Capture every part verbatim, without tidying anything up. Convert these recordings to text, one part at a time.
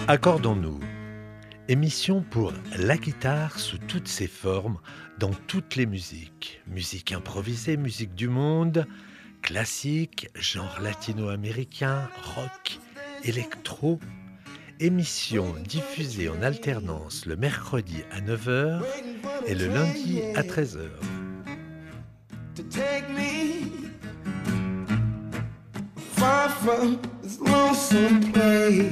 Accordons-nous. Émission pour la guitare sous toutes ses formes, dans toutes les musiques. Musique improvisée, musique du monde, classique, genre latino-américain, rock, électro. Émission diffusée en alternance le mercredi à neuf heures et le lundi à treize heures. To take me far from this lonesome place.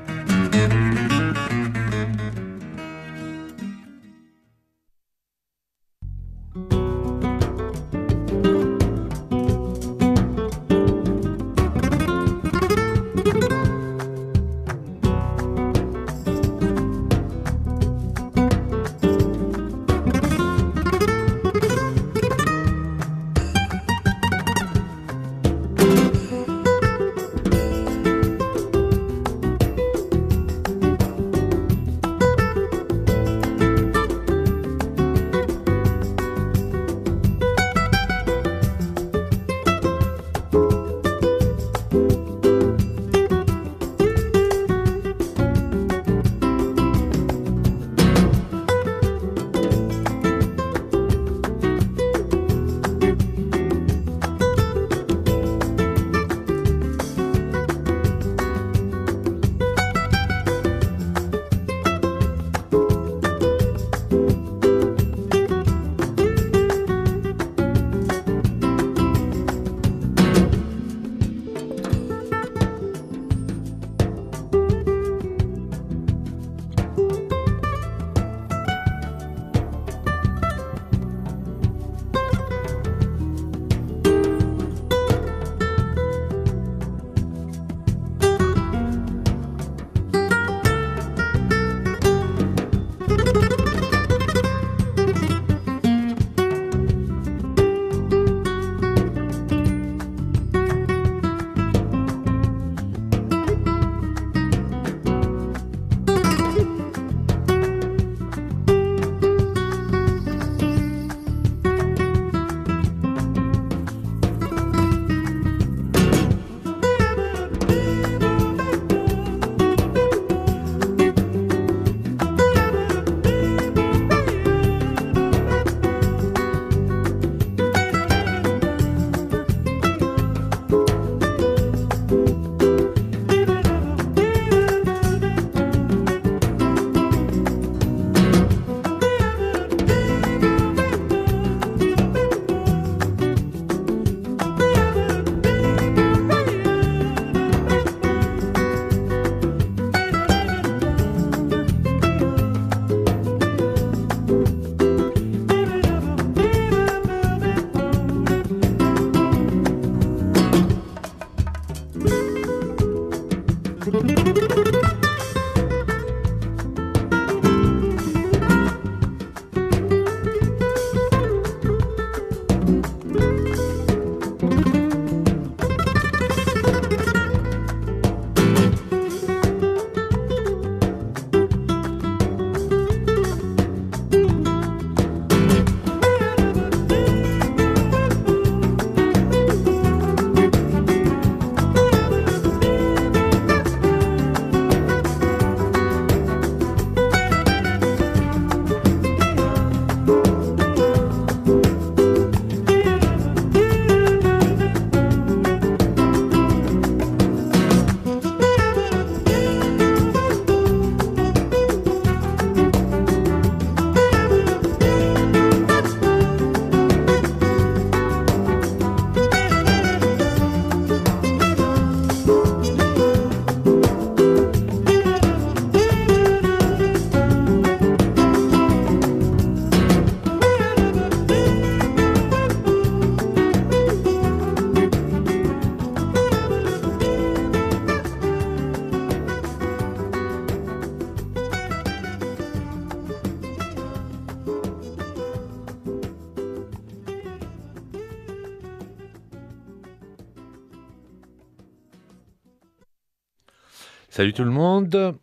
Salut tout le monde,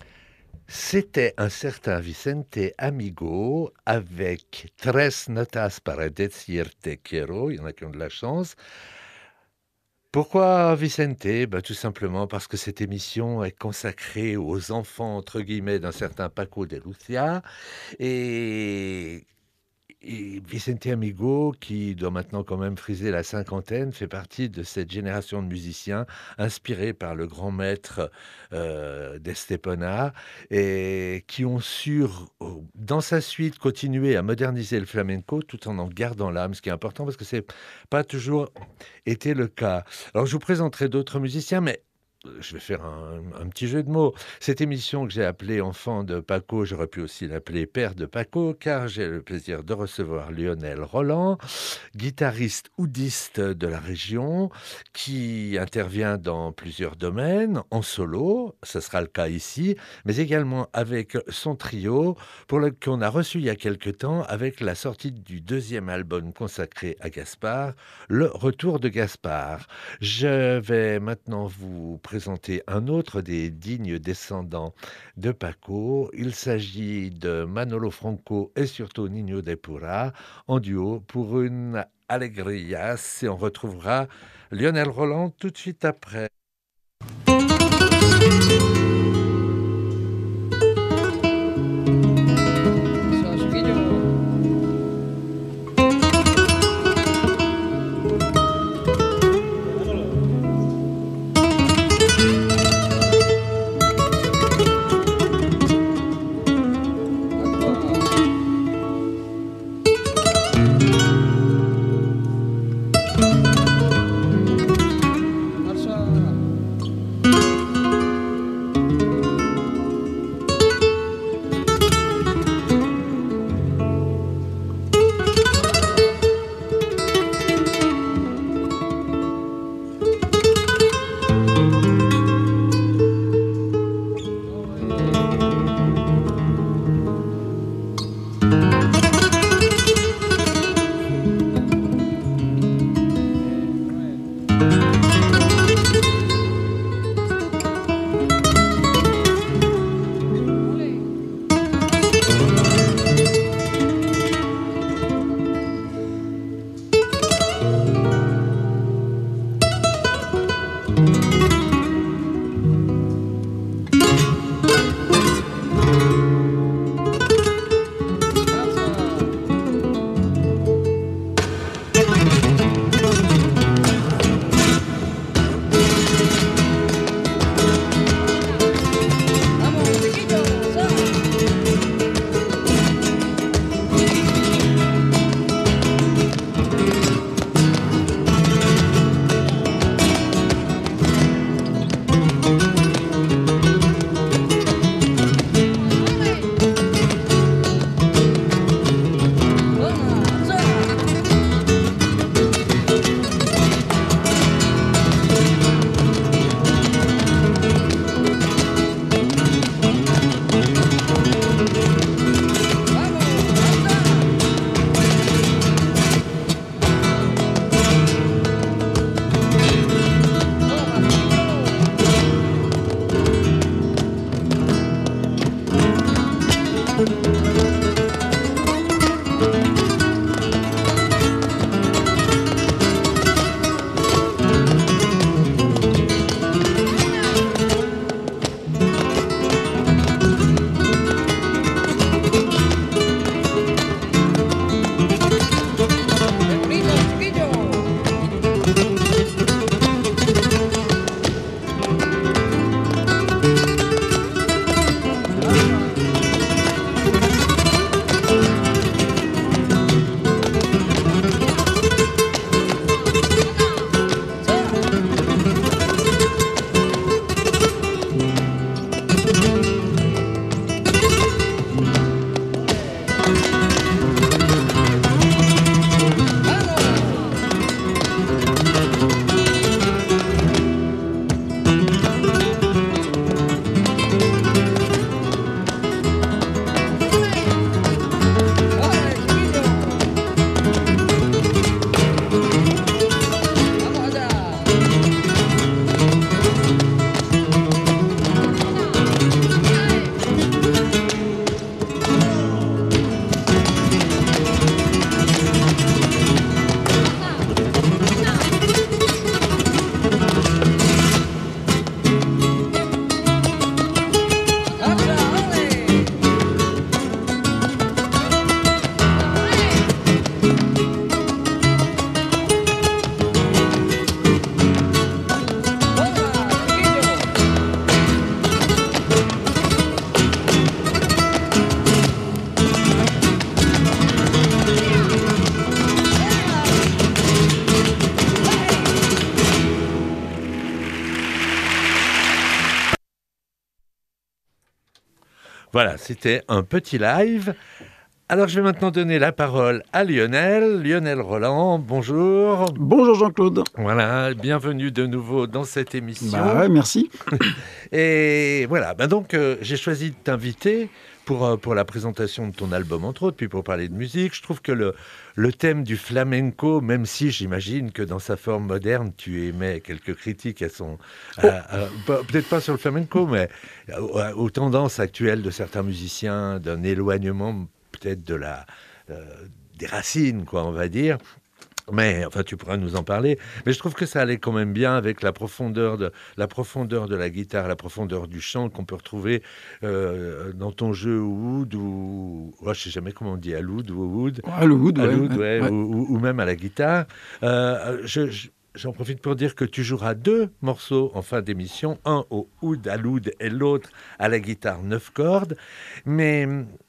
c'était un certain Vicente Amigo avec Tres notas para decir te quiero, il y en a qui ont de la chance, Pourquoi Vicente? Bah, tout simplement parce que cette émission est consacrée aux enfants, entre guillemets, d'un certain Paco de Lucia et et Vicente Amigo, qui doit maintenant quand même friser la cinquantaine, fait partie de cette génération de musiciens inspirés par le grand maître, heu, d'Estepona et qui ont su r au dans sa suite, continuer à moderniser le flamenco tout en en gardant l'âme, ce qui est important parce que c'est pas toujours été le cas. Alors je vous présenterai d'autres musiciens, mais heu, je vais faire un un petit jeu de mots. Cette émission que j'ai appelée «Enfant de Paco», j'aurais pu aussi l'appeler «Père de Paco», car j'ai le plaisir de recevoir Lionel Roland, guitariste oudiste de la région, qui intervient dans plusieurs domaines, en solo, ce sera le cas ici, mais également avec son trio, pour le qu'on a reçu il y a quelque temps avec la sortie du deuxième album consacré à Gaspard, Le Retour de Gaspard. Je vais maintenant vous présenter un autre des dignes descendants de Paco. Il s'agit de Manolo Franco et surtout Nino de Pura en duo pour une Alegrias et on retrouvera Lionel Roland tout de suite après. Voilà, c'était un petit live. Alors, je vais maintenant donner la parole à Lionel. Lionel Roland, bonjour. Bonjour Jean-Claude. Voilà, bienvenue de nouveau dans cette émission. Bah ouais, merci. Et voilà, ben donc euh, j'ai choisi de t'inviter pour, euh, pour la présentation de ton album, entre autres, puis pour parler de musique. Je trouve que le, le thème du flamenco, même si j'imagine que dans sa forme moderne, tu émets quelques critiques à son... Oh. à- à- pas- peut-être pas sur le flamenco, mais aux, aux tendances actuelles de certains musiciens, d'un éloignement peut-être de la, euh, des racines, quoi, on va dire. Mais enfin, tu pourras nous en parler. Mais je trouve que ça allait quand même bien avec la profondeur de la profondeur de la guitare, la profondeur du chant qu'on peut retrouver euh, dans ton jeu oud ou oh, je sais jamais comment on dit, à l'oud ou au oud, Ouais, le wood, à ouais, l'oud, ouais, ouais, ouais. Ou, ou- ou même à la guitare. Euh, je, je- J'en profite pour dire que tu joueras deux morceaux en fin d'émission, un au oud, à l'oud, et l'autre à la guitare neuf cordes. Mais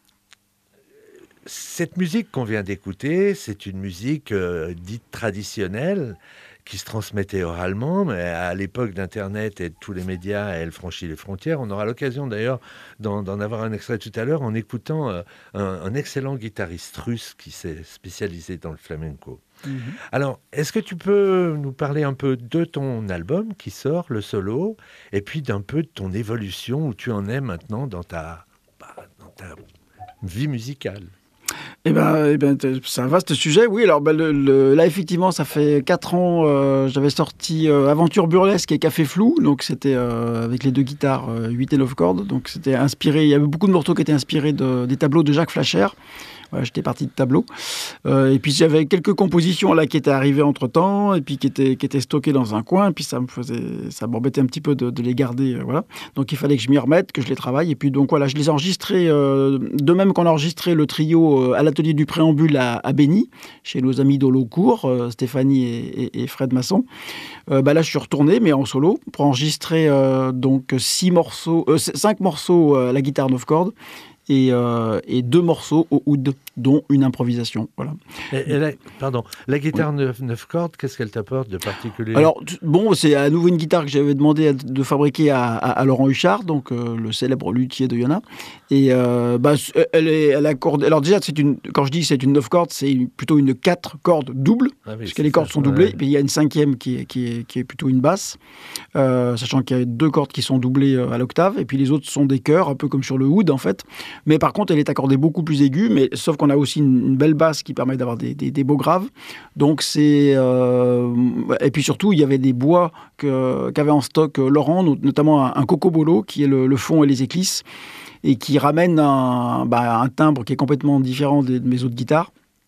cette musique qu'on vient d'écouter, c'est une musique euh, dite traditionnelle qui se transmettait oralement, mais à l'époque d'Internet et de tous les médias, elle franchit les frontières. On aura l'occasion d'ailleurs d'en, d'en avoir un extrait tout à l'heure en écoutant euh, un, un excellent guitariste russe qui s'est spécialisé dans le flamenco. Mhm. Alors, est-ce que tu peux nous parler un peu de ton album qui sort, le solo, et puis d'un peu de ton évolution, où tu en es maintenant dans ta, bah, dans ta vie musicale? Eh ben, eh ben, t- c'est un vaste sujet. Oui, alors ben, le, le- là, effectivement, ça fait quatre ans, euh, j'avais sorti euh, Aventure Burlesque et Café Flou. Donc, c'était euh, avec les deux guitares, euh, huit et neuf cordes. Donc, c'était inspiré. Il y avait beaucoup de morceaux qui étaient inspirés de- des tableaux de Jacques Flacher. Ouais, j'étais parti de tableau. Euh, et puis j'avais quelques compositions là qui étaient arrivées entre temps et puis qui étaient, qui étaient stockées dans un coin. Et puis ça me faisait, ça m'embêtait un petit peu de, de les garder. Euh, voilà. Donc il fallait que je m'y remette, que je les travaille. Et puis donc voilà, je les ai enregistrés, euh, de même qu'on a enregistré le trio euh, à l'atelier du préambule à, à Béni, chez nos amis d'Holocourt, euh, Stéphanie et, et, et Fred Masson. Euh, bah là, je suis retourné, mais en solo, pour enregistrer euh, donc six morceaux, euh, cinq morceaux euh, à la guitare neuf cordes. Et, euh, et deux morceaux au oud, dont une improvisation. Voilà. Et, et la, pardon, la guitare neuf, neuf cordes, qu'est-ce qu'elle t'apporte de particulier? Alors, t- bon, c'est à nouveau une guitare que j'avais demandé à- de fabriquer à, à- à Laurent Huchard, donc euh, le célèbre luthier de Yona. Et euh, bah, c- elle est, elle accorde. Alors déjà, c'est une. Quand je dis c'est une neuf cordes, c'est une- plutôt une quatre cordes double, Ah oui, parce c'est que les cordes ça, sont doublées. ouais. Et puis il y a une cinquième qui est, qui est, qui est plutôt une basse, euh, sachant qu'il y a deux cordes qui sont doublées euh, à l'octave, et puis les autres sont des chœurs, un peu comme sur le oud en fait. Mais par contre, elle est accordée beaucoup plus aiguë, mais sauf qu'on a aussi une, une belle basse qui permet d'avoir des, des, des beaux graves. Donc c'est euh, et puis surtout il y avait des bois que, qu'avait en stock euh, Laurent, not- notamment un, un cocobolo qui est le, le fond et les éclisses et qui ramène un, bah, un timbre qui est complètement différent des- de mes autres guitares.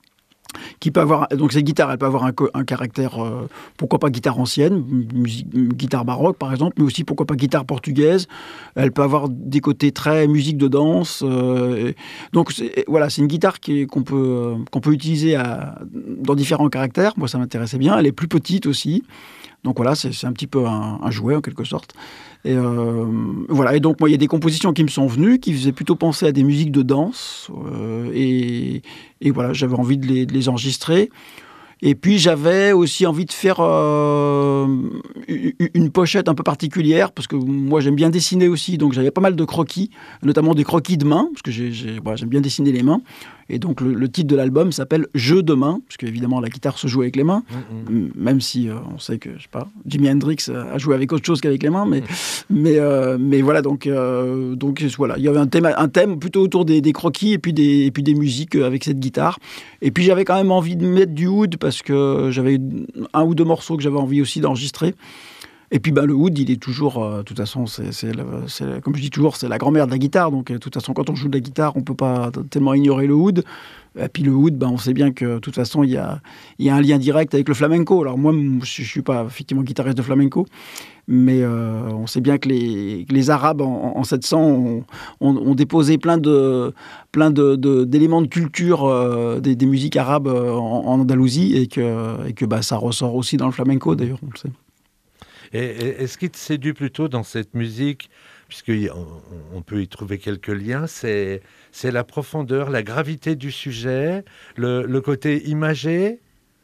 Qui peut avoir, donc cette guitare, elle peut avoir un, co- un caractère, euh, pourquoi pas guitare ancienne, musique, guitare baroque par exemple, mais aussi pourquoi pas guitare portugaise. Elle peut avoir des côtés très musique de danse. euh, et- donc c'est- voilà, c'est une guitare qui est- qu'on peut, euh, qu'on peut utiliser à- dans différents caractères. Moi, ça m'intéressait bien. Elle est plus petite aussi. Donc voilà, c'est c'est un petit peu un, un jouet en quelque sorte. Et euh, voilà. Et donc moi, il y a des compositions qui me sont venues, qui faisaient plutôt penser à des musiques de danse. euh, et, et voilà, j'avais envie de les, de les enregistrer. Et puis j'avais aussi envie de faire euh, u- u- une pochette un peu particulière, parce que moi j'aime bien dessiner aussi, donc j'avais pas mal de croquis, notamment des croquis de main, parce que j'ai- j'ai- voilà, j'aime bien dessiner les mains. Et donc le, le titre de l'album s'appelle Jeu de main, parce qu'évidemment la guitare se joue avec les mains, Mm, mm. m- même si euh, on sait que, je sais pas, Jimi Hendrix a joué avec autre chose qu'avec les mains, mais, mais, euh, mais voilà, donc, euh, donc voilà, il y avait un thème, un thème plutôt autour des, des croquis et puis des, et puis des musiques avec cette guitare. Et puis j'avais quand même envie de mettre du oud parce que j'avais un ou deux morceaux que j'avais envie aussi d'enregistrer. Et puis bah, le oud, il est toujours, euh, de toute façon, c'est, c'est le- c'est- comme je dis toujours, c'est la grand-mère de la guitare. Donc euh, de toute façon, quand on joue de la guitare, on peut pas tellement ignorer le oud. Et puis le oud, bah, on sait bien que de toute façon, il y a, il y a un lien direct avec le flamenco. Alors moi, m- je ne suis pas effectivement guitariste de flamenco, mais euh, on sait bien que les, que les Arabes en, en sept cents ont, ont- ont déposé plein de plein de, de- d'éléments de culture euh, des, des musiques arabes euh, en, en Andalousie et que, et que bah, ça ressort aussi dans le flamenco d'ailleurs, on le sait. Et, et- et ce qui te séduit plutôt dans cette musique, puisqu'on on peut y trouver quelques liens, c'est, c'est la profondeur, la gravité du sujet, le, le côté imagé,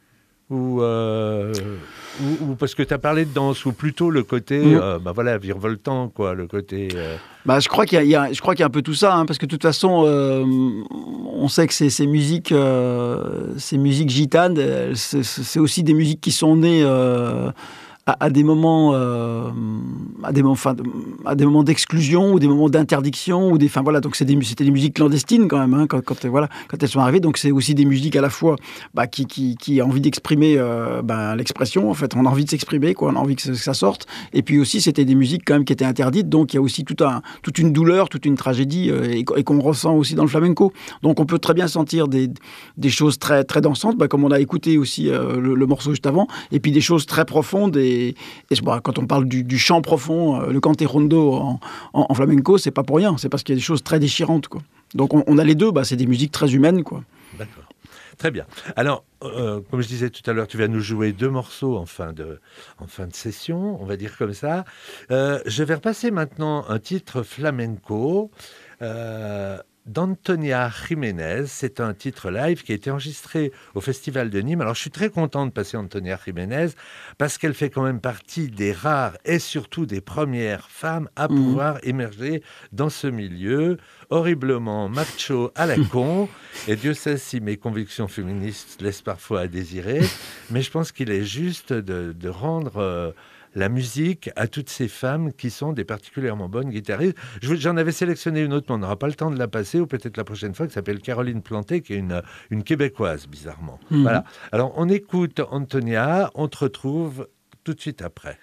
ou, euh, ou, ou parce que tu as parlé de danse, ou plutôt le côté, Mmh. euh, bah voilà, virevoltant, quoi, le côté... euh, Bah, je crois qu'il y a, il y a- je crois qu'il y a un peu tout ça, hein, parce que de toute façon, euh, on sait que ces, ces musiques, euh, ces musiques gitanes, elles, c'est, c'est aussi des musiques qui sont nées euh, à, à des moments, euh, à des moments, enfin, à des moments d'exclusion ou des moments d'interdiction ou des, enfin voilà, donc c'est des, c'était des musiques clandestines quand même, hein, quand, quand, voilà, quand elles sont arrivées. Donc c'est aussi des musiques à la fois bah, qui, qui, qui a envie d'exprimer euh, bah, l'expression. En fait, on a envie de s'exprimer, quoi, on a envie que ça, que ça sorte. Et puis aussi, c'était des musiques quand même qui étaient interdites, donc il y a aussi tout un, toute une douleur, toute une tragédie, euh, et, et qu'on ressent aussi dans le flamenco. Donc on peut très bien sentir des, des choses très, très dansantes, bah, comme on a écouté aussi euh, le, le morceau juste avant, et puis des choses très profondes. Et, et bah, quand on parle du, du chant profond, euh, le cante rondo en, en, en flamenco, c'est pas pour rien, c'est parce qu'il y a des choses très déchirantes, quoi. Donc on, on a les deux, bah, c'est des musiques très humaines, quoi. D'accord. Très bien. Alors, euh, comme je disais tout à l'heure, tu vas nous jouer deux morceaux en fin de, en fin de session, on va dire comme ça. Euh, je vais repasser maintenant un titre flamenco euh, d'Antonia Jiménez. C'est un titre live qui a été enregistré au Festival de Nîmes. Alors, je suis très content de passer Antonia Jiménez parce qu'elle fait quand même partie des rares et surtout des premières femmes à Mmh. pouvoir émerger dans ce milieu horriblement macho à la con. Et Dieu sait si mes convictions féministes laissent parfois à désirer, mais je pense qu'il est juste de, de rendre euh, la musique à toutes ces femmes qui sont des particulièrement bonnes guitaristes. Je- J'en avais sélectionné une autre, mais on n'aura pas le temps de la passer, ou peut-être la prochaine fois, qui s'appelle Caroline Planté, qui est une, une Québécoise, bizarrement. Mmh. Voilà. Alors, on écoute Antonia, on te retrouve tout de suite après.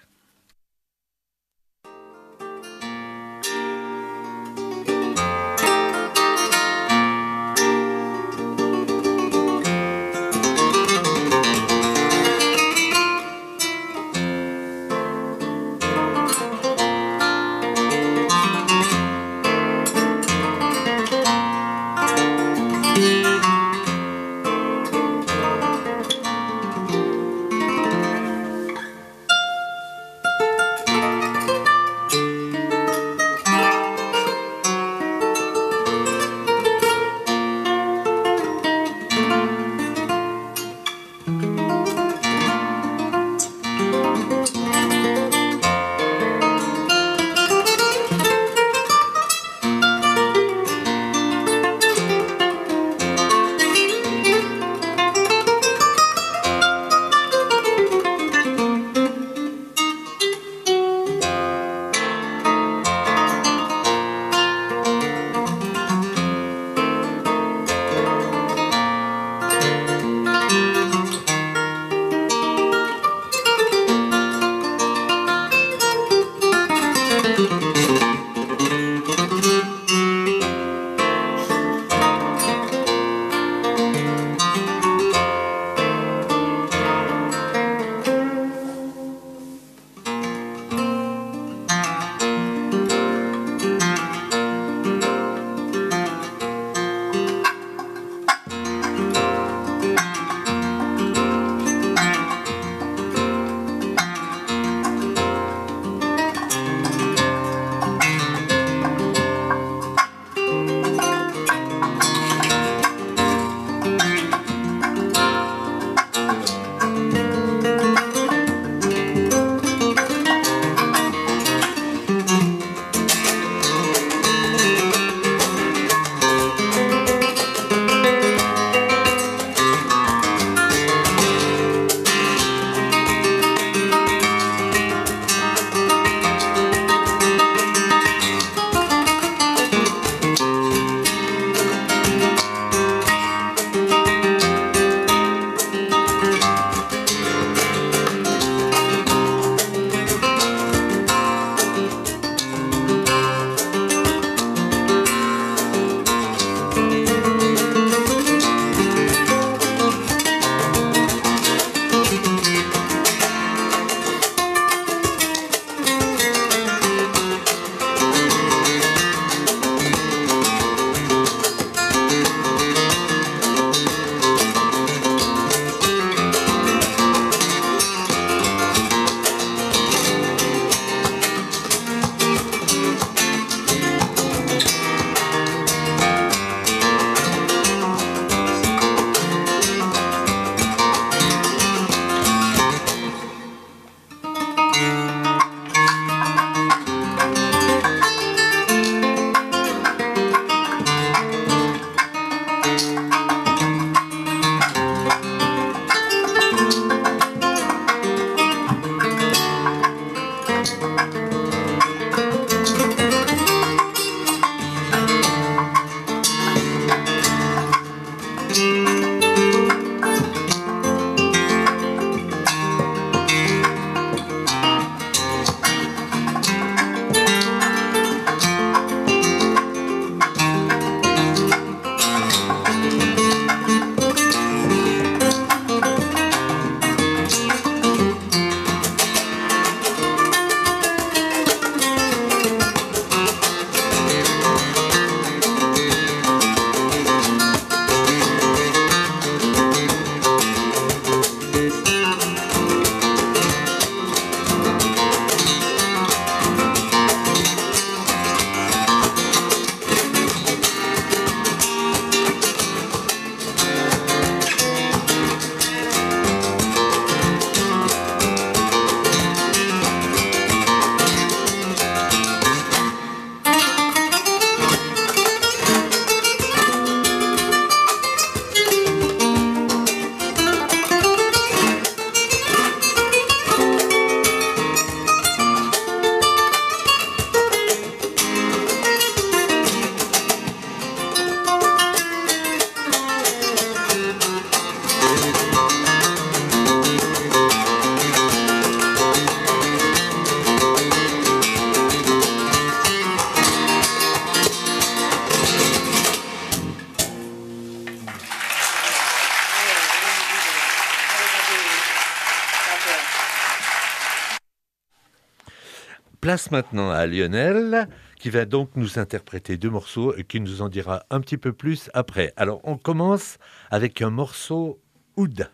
place maintenant à Lionel, qui va donc nous interpréter deux morceaux et qui nous en dira un petit peu plus après. Alors, on commence avec un morceau oud.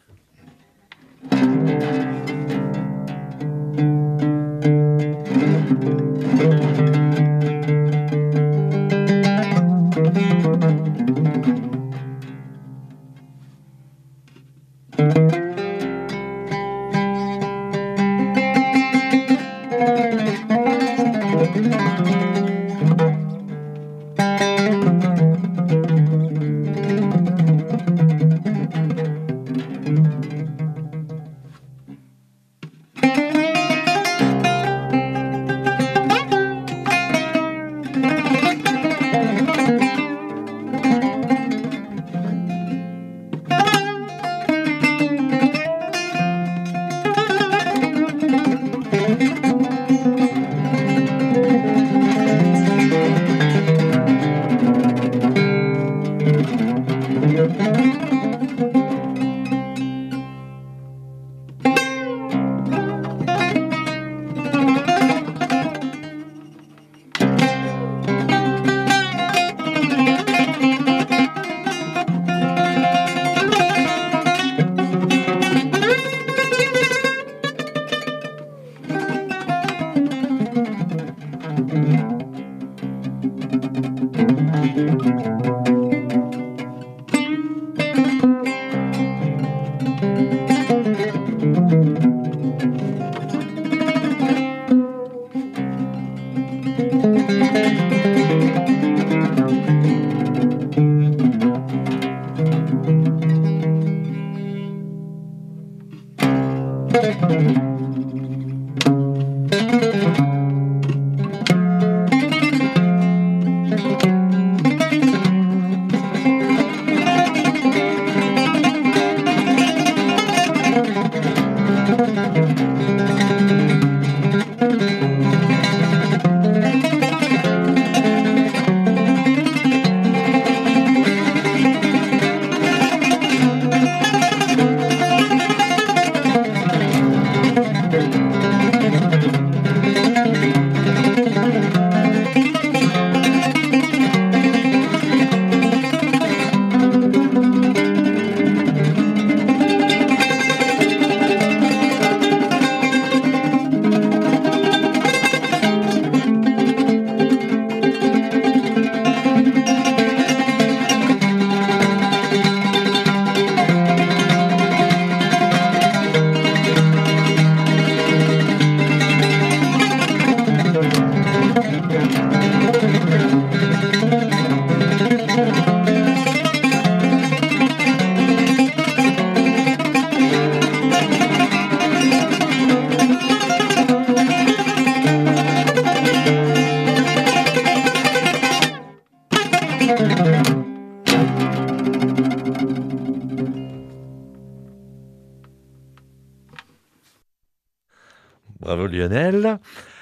Bravo Lionel.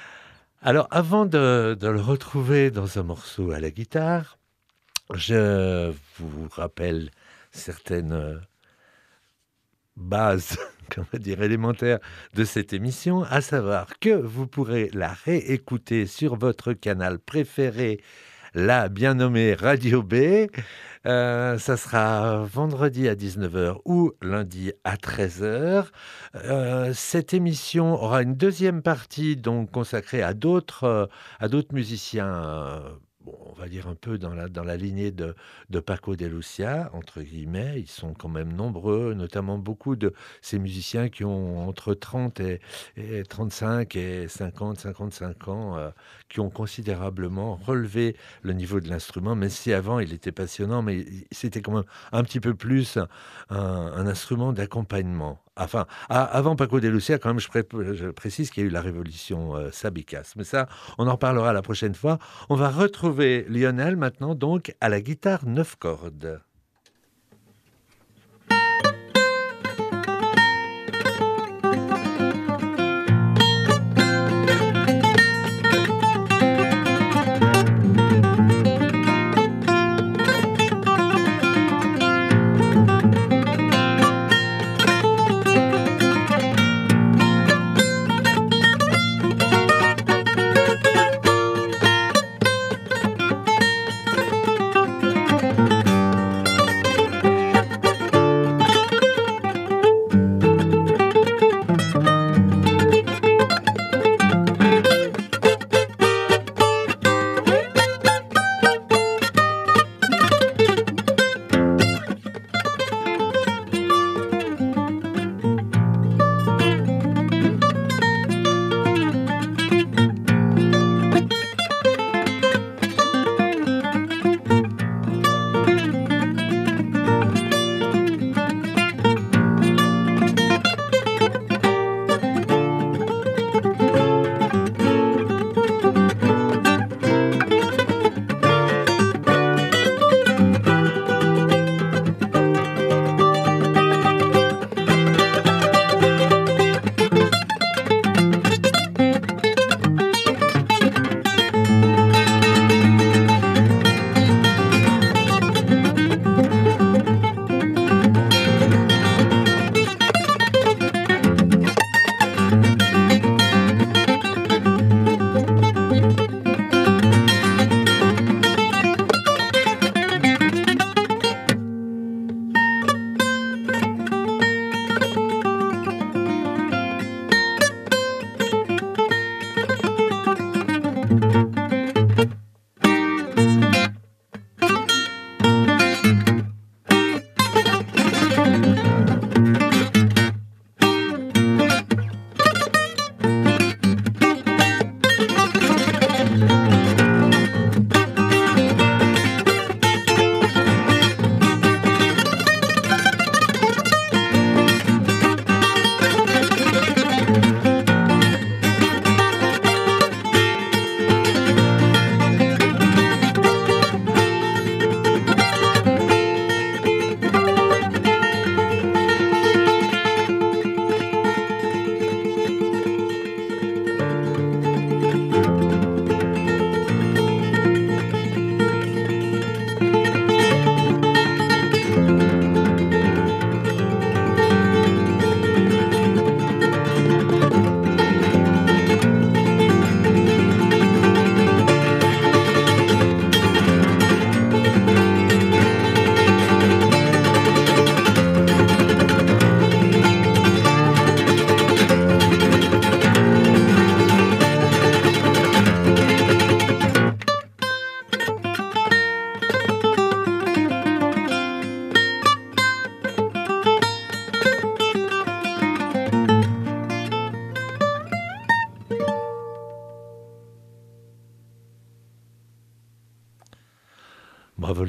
Alors avant de, de le retrouver dans un morceau à la guitare, je vous rappelle certaines bases, on va dire élémentaires de cette émission, à savoir que vous pourrez la réécouter sur votre canal préféré, la bien nommée Radio B. Euh, ça sera vendredi à dix-neuf heures ou lundi à treize heures. Euh, cette émission aura une deuxième partie donc consacrée à d'autres euh, à d'autres musiciens. Euh, Bon, on va dire un peu dans la, dans la lignée de, de Paco de Lucia, entre guillemets. Ils sont quand même nombreux, notamment beaucoup de ces musiciens qui ont entre trente et, et trente-cinq et cinquante, cinquante-cinq ans, euh, qui ont considérablement relevé le niveau de l'instrument, même si avant il était passionnant, mais c'était quand même un petit peu plus un, un instrument d'accompagnement. Enfin, à, avant Paco de Lucia, quand même, je, pré je précise qu'il y a eu la révolution euh, Sabicas. Mais ça, on en reparlera la prochaine fois. On va retrouver Lionel maintenant, donc, à la guitare neuf cordes.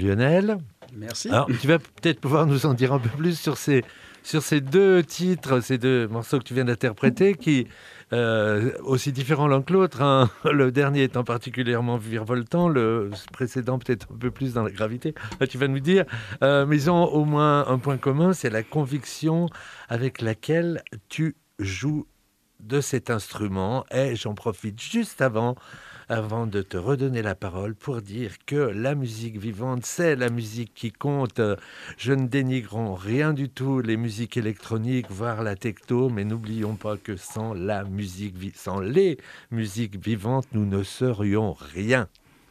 Lionel. Merci. Alors, tu vas peut-être pouvoir nous en dire un peu plus sur ces, sur ces deux titres, ces deux morceaux que tu viens d'interpréter, qui, euh, aussi différents l'un que l'autre, hein. Le dernier étant particulièrement virevoltant, le précédent peut-être un peu plus dans la gravité, là, tu vas nous dire, euh, mais ils ont au moins un point commun, c'est la conviction avec laquelle tu joues de cet instrument. Et j'en profite juste avant avant de te redonner la parole pour dire que la musique vivante, c'est la musique qui compte. Je ne dénigre rien du tout les musiques électroniques, voire la techno, mais n'oublions pas que sans la musique, sans les musiques vivantes, nous ne serions rien.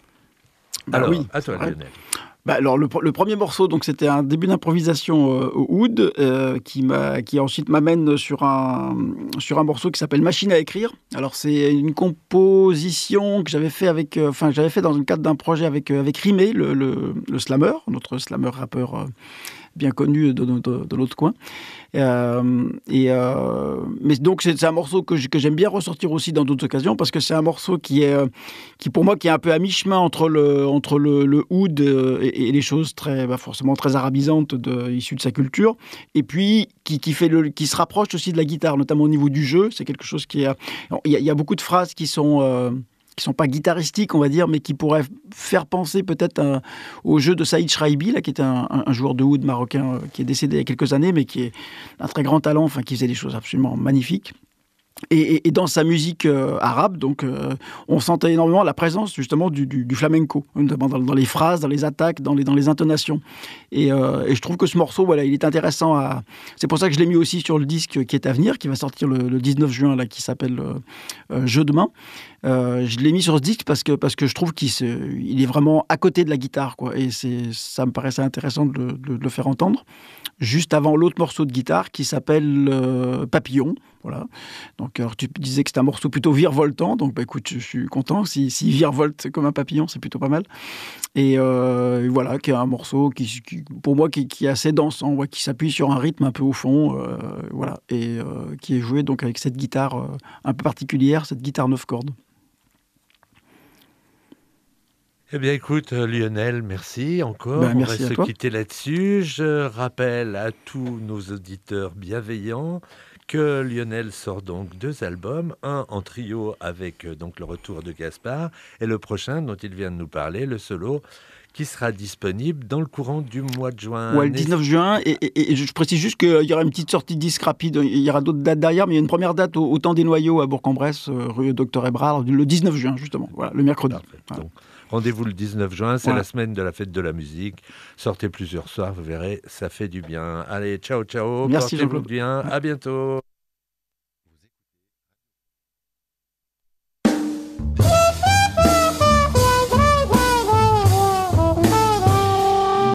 Bah Alors, oui, à toi, ouais. Lionel. Bah alors le, le premier morceau, donc c'était un début d'improvisation euh, au oud euh, qui m'a, qui ensuite m'amène sur un sur un morceau qui s'appelle Machine à écrire. Alors c'est une composition que j'avais fait avec, euh, enfin j'avais fait dans le cadre d'un projet avec euh, avec Rimé, le, le, le slammer, notre slammer rappeur euh, bien connu de, de, de, de l'autre coin. Euh, et euh, mais donc c'est, c'est un morceau que, que j'aime bien ressortir aussi dans d'autres occasions parce que c'est un morceau qui est qui pour moi qui est un peu à mi-chemin entre le entre le, le oud et, et les choses très bah forcément très arabisantes de, issues de sa culture, et puis qui qui fait le qui se rapproche aussi de la guitare, notamment au niveau du jeu. C'est quelque chose qui est il y a, il y a beaucoup de phrases qui sont euh, qui sont pas guitaristiques, on va dire, mais qui pourraient faire penser peut-être un, au jeu de Saïd Chraibi, là, qui est un, un, un joueur de oud marocain euh, qui est décédé il y a quelques années, mais qui est un très grand talent, enfin, qui faisait des choses absolument magnifiques. Et, et, et dans sa musique euh, arabe, donc, euh, on sentait énormément la présence justement du, du, du flamenco, notamment dans, dans les phrases, dans les attaques, dans les, dans les intonations. Et, euh, et je trouve que ce morceau, voilà, il est intéressant à... C'est pour ça que je l'ai mis aussi sur le disque qui est à venir, qui va sortir le, le dix-neuf juin, là, qui s'appelle euh, Jeu de main. Euh, je l'ai mis sur ce disque parce que, parce que je trouve qu'il se, il est vraiment à côté de la guitare, quoi. Et c'est, ça me paraissait intéressant de le, de, de le faire entendre. Juste avant l'autre morceau de guitare qui s'appelle euh, Papillon. Voilà. Donc, alors, tu disais que c'était un morceau plutôt virevoltant. Donc, bah, écoute, je, je suis content. S'il si, si virevolte comme un papillon, c'est plutôt pas mal. Et, euh, et voilà, qui est un morceau qui, qui pour moi, qui, qui est assez dansant, ouais, qui s'appuie sur un rythme un peu au fond. Euh, voilà. Et euh, qui est joué donc avec cette guitare euh, un peu particulière, cette guitare neuf cordes. Eh bien, écoute, Lionel, merci encore. Ben, merci On va se toi. quitter là-dessus. Je rappelle à tous nos auditeurs bienveillants que Lionel sort donc deux albums, un en trio avec donc le retour de Gaspard, et le prochain dont il vient de nous parler, le solo, qui sera disponible dans le courant du mois de juin. Ouais, le dix-neuf juin, et, et, et je précise juste qu'il y aura une petite sortie de disque rapide, il y aura d'autres dates derrière, mais il y a une première date au, au Temps des Noyaux à Bourg-en-Bresse, rue Docteur Ebrard, le dix-neuf juin justement, voilà, le mercredi. Voilà. Donc, rendez-vous le dix-neuf juin, c'est voilà. la semaine de la fête de la musique. Sortez plusieurs soirs, vous verrez, ça fait du bien. Allez, ciao, ciao, merci portez-vous Jean-Claude. bien, à bientôt.